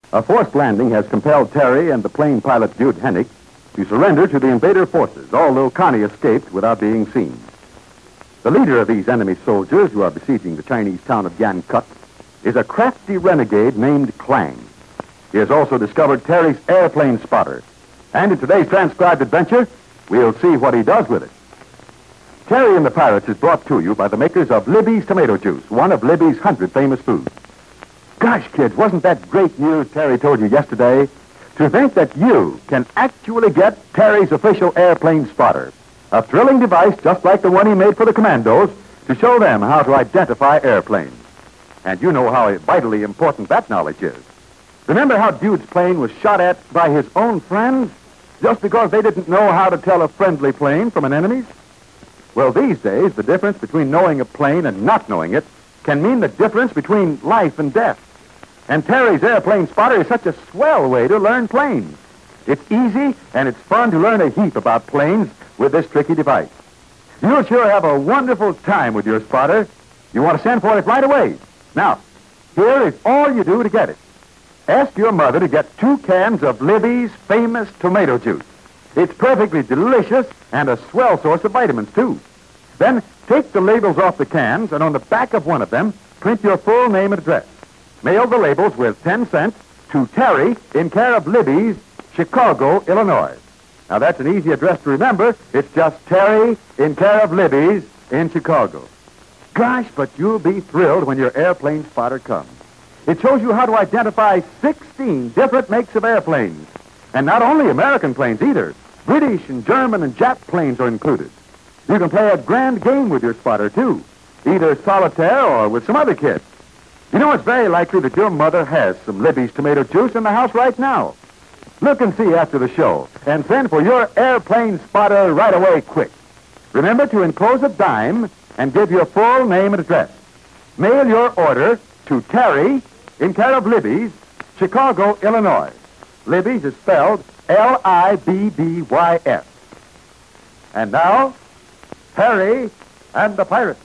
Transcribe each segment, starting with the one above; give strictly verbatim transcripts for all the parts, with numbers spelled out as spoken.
A forced landing has compelled Terry and the plane pilot Jude Hennick to surrender to the invader forces, although Connie escaped without being seen. The leader of these enemy soldiers who are besieging the Chinese town of Yan Kut is a crafty renegade named Clang. He has also discovered Terry's airplane spotter. And in today's transcribed adventure, we'll see what he does with it. Terry and the Pirates is brought to you by the makers of Libby's Tomato Juice, one of Libby's hundred famous foods. Gosh, kids, wasn't that great news Terry told you yesterday? To think that you can actually get Terry's official airplane spotter, a thrilling device just like the one he made for the commandos to show them how to identify airplanes. And you know how vitally important that knowledge is. Remember how Dude's plane was shot at by his own friends just because they didn't know how to tell a friendly plane from an enemy's? Well, these days, the difference between knowing a plane and not knowing it can mean the difference between life and death. And Terry's airplane spotter is such a swell way to learn planes. It's easy, and it's fun to learn a heap about planes with this tricky device. You'll sure have a wonderful time with your spotter. You want to send for it right away. Now, here is all you do to get it. Ask your mother to get two cans of Libby's famous tomato juice. It's perfectly delicious and a swell source of vitamins, too. Then take the labels off the cans, and on the back of one of them, print your full name and address. Mail the labels with ten cents to Terry in care of Libby's, Chicago, Illinois. Now, that's an easy address to remember. It's just Terry in care of Libby's in Chicago. Gosh, but you'll be thrilled when your airplane spotter comes. It shows you how to identify sixteen different makes of airplanes. And not only American planes either. British and German and Jap planes are included. You can play a grand game with your spotter, too. Either solitaire or with some other kids. You know, it's very likely that your mother has some Libby's tomato juice in the house right now. Look and see after the show. And send for your airplane spotter right away quick. Remember to enclose a dime and give your full name and address. Mail your order to Terry in care of Libby's, Chicago, Illinois. Libby's is spelled L I B B Y S. And now, Terry and the Pirates.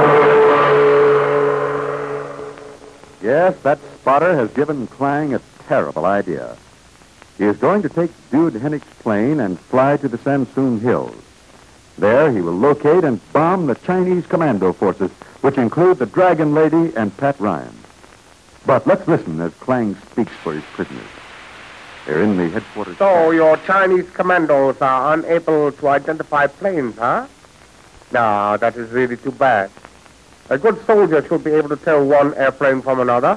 Yes, that spotter has given Clang a terrible idea. He is going to take Dude Hennick's plane and fly to the Sansoon Hills. There he will locate and bomb the Chinese commando forces, which include the Dragon Lady and Pat Ryan. But let's listen as Clang speaks for his prisoners. They're in the headquarters. So your Chinese commandos are unable to identify planes, huh? No, that is really too bad. A good soldier should be able to tell one airplane from another.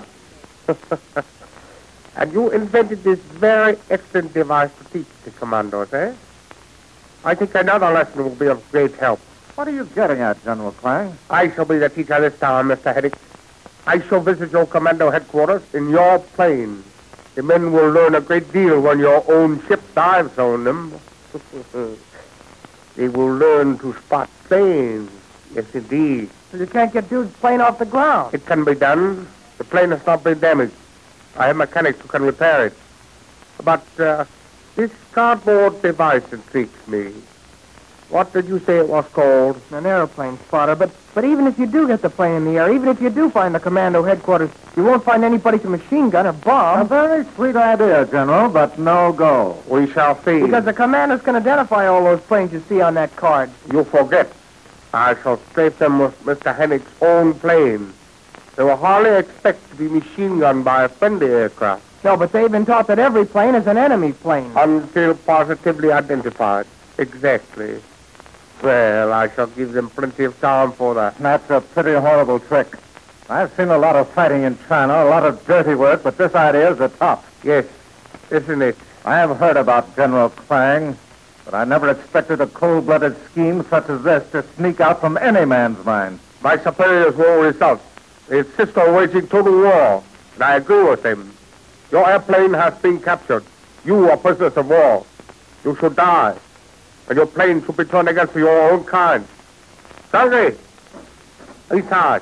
And you invented this very excellent device to teach the commandos, eh? I think another lesson will be of great help. What are you getting at, General Clang? I shall be the teacher this time, Mister Hennick. I shall visit your commando headquarters in your plane. The men will learn a great deal when your own ship dives on them. They will learn to spot planes. Yes, indeed. So you can't get Dude's plane off the ground. It can be done. The plane has not been damaged. I have mechanics who can repair it. But uh, this cardboard device intrigues me. What did you say it was called? An airplane spotter. But but even if you do get the plane in the air, even if you do find the commando headquarters, you won't find anybody to machine gun or bomb. A very sweet idea, General, but no go. We shall see. Because the commandos can identify all those planes you see on that card. You forget. I shall strafe them with Mister Hennick's own plane. They will hardly expect to be machine gunned by a friendly aircraft. No, but they've been taught that every plane is an enemy plane. Until positively identified. Exactly. Well, I shall give them plenty of time for that. That's a pretty horrible trick. I've seen a lot of fighting in China, a lot of dirty work, but this idea is the top. Yes, isn't it? I have heard about General Clang, but I never expected a cold-blooded scheme such as this to sneak out from any man's mind. My superiors will result. They insist on waging total war, and I agree with them. Your airplane has been captured. You are prisoners of war. You should die. And your plane should be turned against your own kind. Sandy! Inside.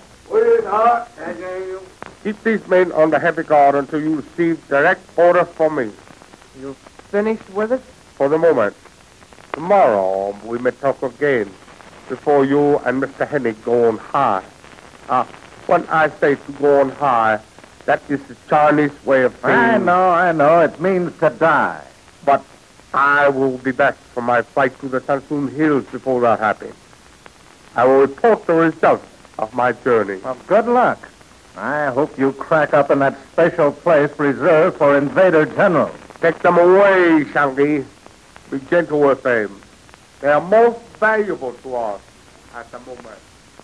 Keep these men on the heavy guard until you receive direct orders from me. You finished with it? For the moment. Tomorrow we may talk again before you and Mister Hennick go on high. Ah, when I say to go on high, That is the Chinese way of saying... I know, I know. It means to die. But I will be back from my flight to the Sansun Hills before that happens. I will report the results of my journey. Well, good luck. I hope you crack up in that special place reserved for invader generals. Take them away, Shangi. Be gentle with them. They are most valuable to us at the moment.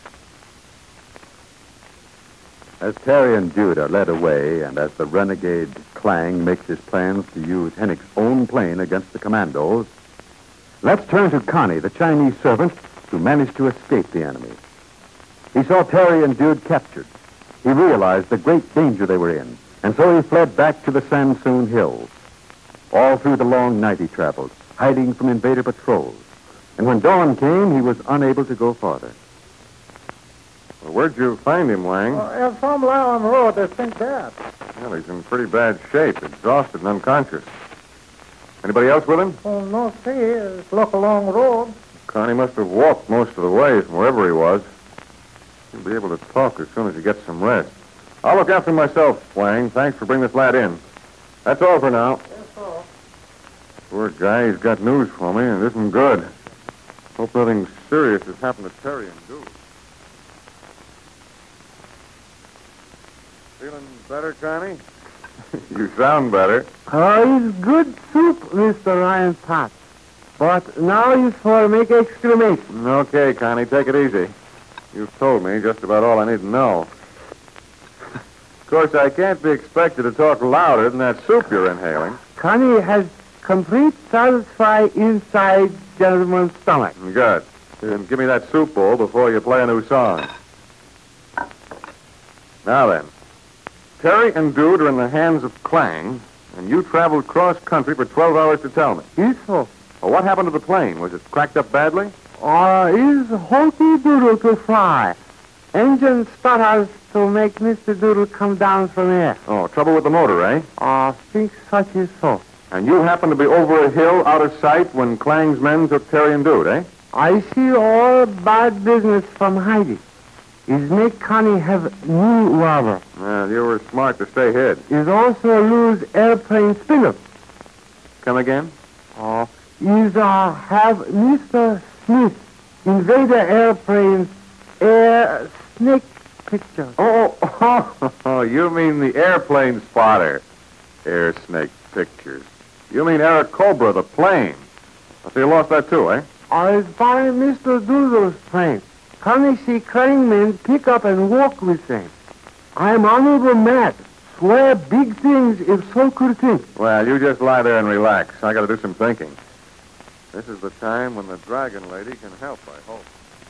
As Terry and Jude are led away, and as the renegade Clang makes his plans to use Hennick's own plane against the commandos, let's turn to Connie, the Chinese servant who managed to escape the enemy. He saw Terry and Jude captured. He realized the great danger they were in, and so he fled back to the Sansun Hills. All through the long night he traveled, hiding from invader patrols. And when dawn came, he was unable to go farther. Well, where'd you find him, Wang? Uh, some lie on the road, I think that. Well, he's in pretty bad shape, exhausted and unconscious. Anybody else with him? Oh, no, see, it's look along the road. Connie must have walked most of the way from wherever he was. He'll be able to talk as soon as he gets some rest. I'll look after him myself, Wang. Thanks for bringing this lad in. That's all for now. Yes, sir. Poor guy, he's got news for me, and it isn't good. Hope nothing serious has happened to Terry and Dude. Feeling better, Connie? You sound better. Oh, it's good soup, Mister Ryan Potts. But now it's for make exclamation. Okay, Connie, take it easy. You've told me just about all I need to know. Of course, I can't be expected to talk louder than that soup you're inhaling. Connie has complete satisfy inside gentleman's stomach. Good. Then give me that soup bowl before you play a new song. Now then, Terry and Dude are in the hands of Clang, and you traveled cross-country for twelve hours to tell me. Yes, sir. Well, what happened to the plane? Was it cracked up badly? Uh, is Hokey Doodle to fly. Engine stutters to make Mister Doodle come down from here. Oh, trouble with the motor, eh? Uh, think such is so. And you happened to be over a hill out of sight when Clang's men took Terry and Dude, eh? I see all bad business from hiding. Is make Connie have new rubber. Well, you were smart to stay hid. Is also lose airplane spinner. Come again? Uh, is uh, have Mister Smith invader airplanes air snake picture. Oh, oh, oh, you mean the airplane spotter. Air snake pictures. You mean Eric Cobra, the plane. So you lost that too, eh? I find Mister Doodle's plane. Connie see Klingman pick up and walk with them. I'm honorable mad. Swear big things if so could think. Well, you just lie there and relax. I got to do some thinking. This is the time when the Dragon Lady can help, I hope.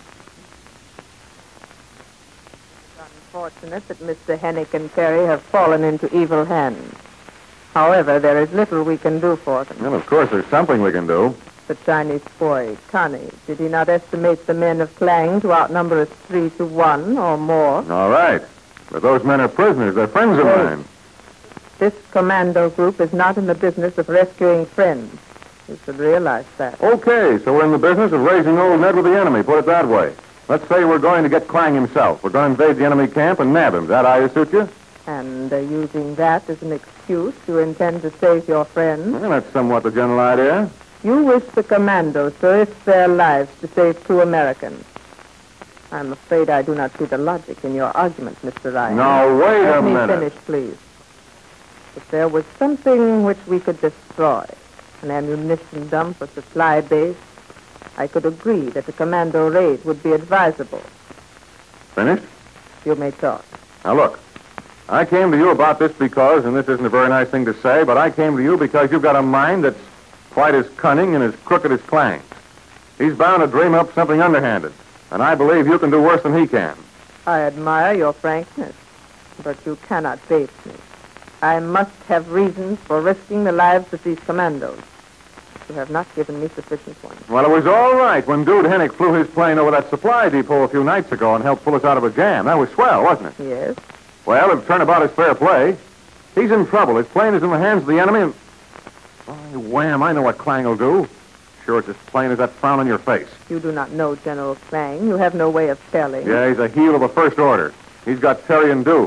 It's unfortunate that Mister Hennick and Terry have fallen into evil hands. However, there is little we can do for them. Well, of course, there's something we can do. The Chinese boy, Connie, did he not estimate the men of Klang to outnumber us three to one or more? All right. But those men are prisoners. They're friends of Hey. mine. This commando group is not in the business of rescuing friends. You should realize that. Okay, so we're in the business of raising old Ned with the enemy. Put it that way. Let's say we're going to get Clang himself. We're going to invade the enemy camp and nab him. That how you suit you? And uh, using that as an excuse, you intend to save your friends? Well, that's somewhat the general idea. You wish the commandos to risk their lives to save two Americans. I'm afraid I do not see the logic in your argument, Mister Ryan. Now, wait Let a me minute. finish, please. If there was something which we could destroy, an ammunition dump or supply base, I could agree that a commando raid would be advisable. Finished? You may talk. Now, look. I came to you about this because, and this isn't a very nice thing to say, but I came to you because you've got a mind that's quite as cunning and as crooked as Clang's. He's bound to dream up something underhanded, and I believe you can do worse than he can. I admire your frankness, but you cannot bait me. I must have reasons for risking the lives of these commandos. You have not given me sufficient ones. Well, it was all right when Dude Hennick flew his plane over that supply depot a few nights ago and helped pull us out of a jam. That was swell, wasn't it? Yes? Well, if turnabout is fair play, he's in trouble. His plane is in the hands of the enemy, and... Why, wham, I know what Clang will do. Sure, it's as plain as that frown on your face. You do not know General Clang. You have no way of telling. Yeah, he's a heel of the first order. He's got Terry and Dude.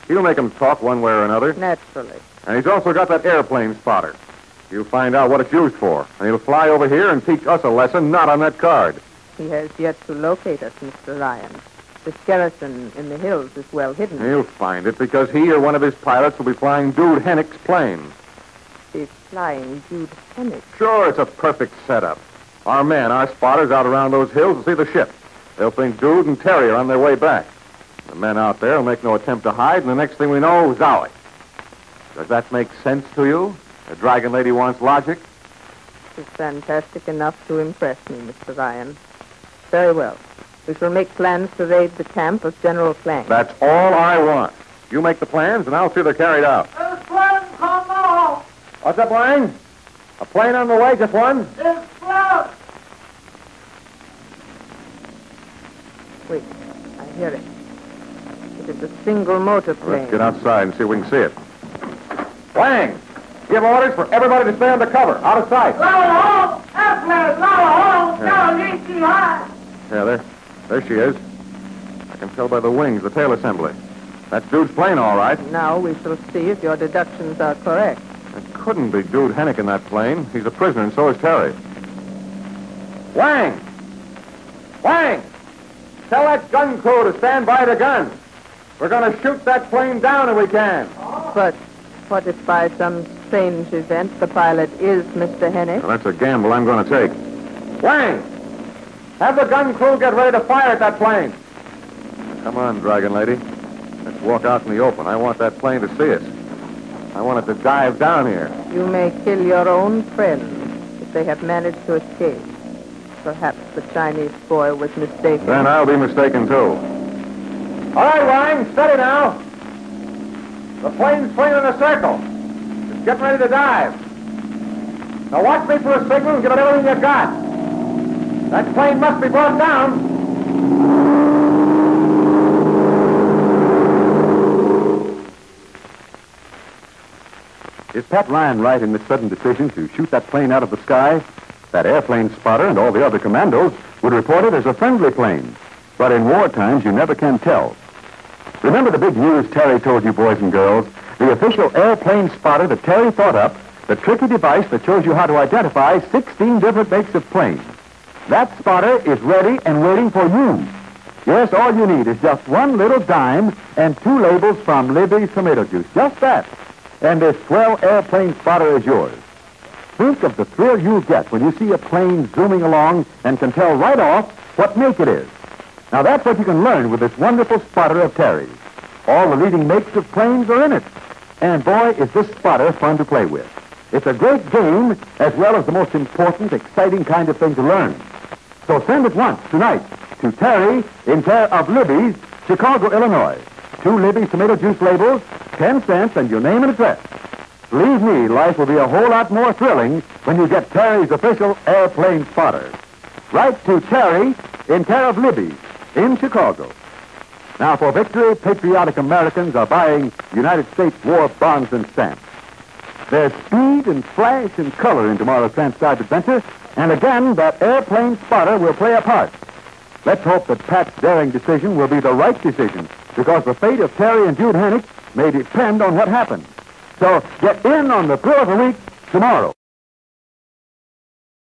He'll make 'em talk one way or another. Naturally. And he's also got that airplane spotter. You'll find out what it's used for. And he'll fly over here and teach us a lesson not on that card. He has yet to locate us, Mister Ryan. This garrison in the hills is well hidden. He'll find it because he or one of his pilots will be flying Dude Hennick's plane. He's flying Jude Hennick. Sure, it's a perfect setup. Our men, our spotters out around those hills will see the ship. They'll think Dude and Terry are on their way back. The men out there will make no attempt to hide, and the next thing we know, zowie. Does that make sense to you? The Dragon Lady wants logic? It's fantastic enough to impress me, Mister Ryan. Very well. We shall make plans to raid the camp of General Clang. That's all I want. You make the plans, and I'll see they're carried out. There's plane come now. What's up, Lang? A plane on the way, just one? There's plane. Wait, I hear it. It is a single motor plane. Let's get outside and see if we can see it. Lang, give orders for everybody to stay under cover, out of sight. Lower home. Airplane, lower home. Now, leave too high. Yeah, there. There she is. I can tell by the wings, the tail assembly. That's Dude's plane, all right. Now we shall see if your deductions are correct. It couldn't be Dude Hennick in that plane. He's a prisoner, and so is Terry. Wang! Wang! Tell that gun crew to stand by the guns. We're going to shoot that plane down if we can. But what if by some strange event the pilot is Mister Hennick? Well, that's a gamble I'm going to take. Wang! Have the gun crew get ready to fire at that plane. Come on, Dragon Lady. Let's walk out in the open. I want that plane to see us. I want it to dive down here. You may kill your own friends if they have managed to escape. Perhaps the Chinese boy was mistaken. Then I'll be mistaken, too. All right, Wang, steady now. The plane's swinging in a circle. It's getting ready to dive. Now watch me for a signal and give it everything you got. That plane must be brought down. Is Pat Ryan right in this sudden decision to shoot that plane out of the sky? That airplane spotter and all the other commandos would report it as a friendly plane. But in war times, you never can tell. Remember the big news Terry told you, boys and girls? The official airplane spotter that Terry thought up, the tricky device that shows you how to identify sixteen different makes of planes. That spotter is ready and waiting for you. Yes, all you need is just one little dime and two labels from Libby's Tomato Juice. Just that. And this swell airplane spotter is yours. Think of the thrill you'll get when you see a plane zooming along and can tell right off what make it is. Now, that's what you can learn with this wonderful spotter of Terry's. All the leading makes of planes are in it. And, boy, is this spotter fun to play with. It's a great game as well as the most important, exciting kind of thing to learn. So send at once, tonight, to Terry in care of Libby's, Chicago, Illinois. Two Libby's Tomato Juice labels, ten cents, and your name and address. Believe me, life will be a whole lot more thrilling when you get Terry's official airplane spotter. Write to Terry in care of Libby's in Chicago. Now, for victory, patriotic Americans are buying United States war bonds and stamps. There's speed and flash and color in tomorrow's transcribed adventure, and again, that airplane spotter will play a part. Let's hope that Pat's daring decision will be the right decision, because the fate of Terry and Jude Hennick may depend on what happens. So get in on the thrill of the week tomorrow.